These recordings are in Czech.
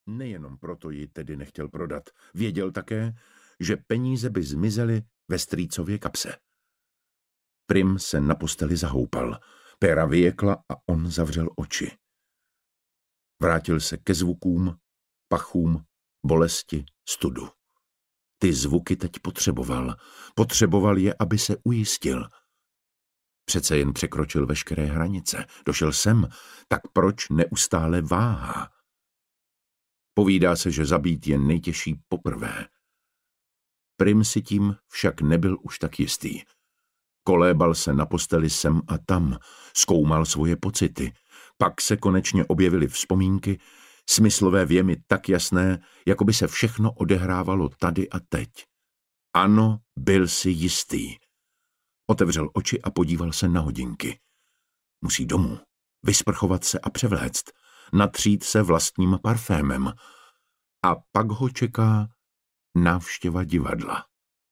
Nejenom proto ji tedy nechtěl prodat. Věděl také, že peníze by zmizely ve strýcově kapse. Prim se na posteli zahoupal. Péra vyjekla a on zavřel oči. Vrátil se ke zvukům, pachům, bolesti, studu. Ty zvuky teď potřeboval. Potřeboval je, aby se ujistil. Přece jen překročil veškeré hranice. Došel sem, tak proč neustále váhá? Povídá se, že zabít je nejtěžší poprvé. Prim si tím však nebyl už tak jistý. Kolébal se na posteli sem a tam, zkoumal svoje pocity. Pak se konečně objevily vzpomínky, smyslové věmy tak jasné, jako by se všechno odehrávalo tady a teď. Ano, byl si jistý. Otevřel oči a podíval se na hodinky. Musí domů, vysprchovat se a převléct, natřít se vlastním parfémem. A pak ho čeká návštěva divadla.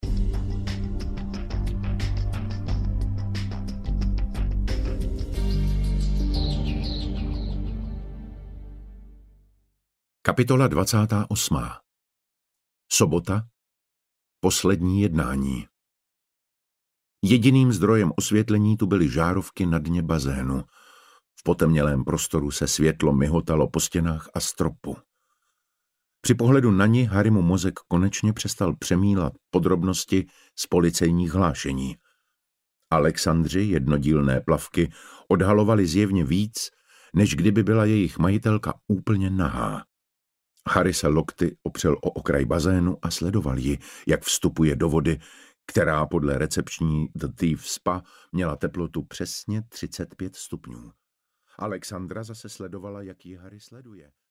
Kapitola 28. Sobota. Poslední jednání. Jediným zdrojem osvětlení tu byly žárovky na dně bazénu. V potemnělém prostoru se světlo mihotalo po stěnách a stropu. Při pohledu na ni Harrymu mozek konečně přestal přemýlat podrobnosti z policejních hlášení. Alexandři jednodílné plavky odhalovaly zjevně víc, než kdyby byla jejich majitelka úplně nahá. Harry se lokty opřel o okraj bazénu a sledoval ji, jak vstupuje do vody, která podle recepční The Thief Spa měla teplotu přesně 35 stupňů. Alexandra zase sledovala, jak ji Harry sleduje.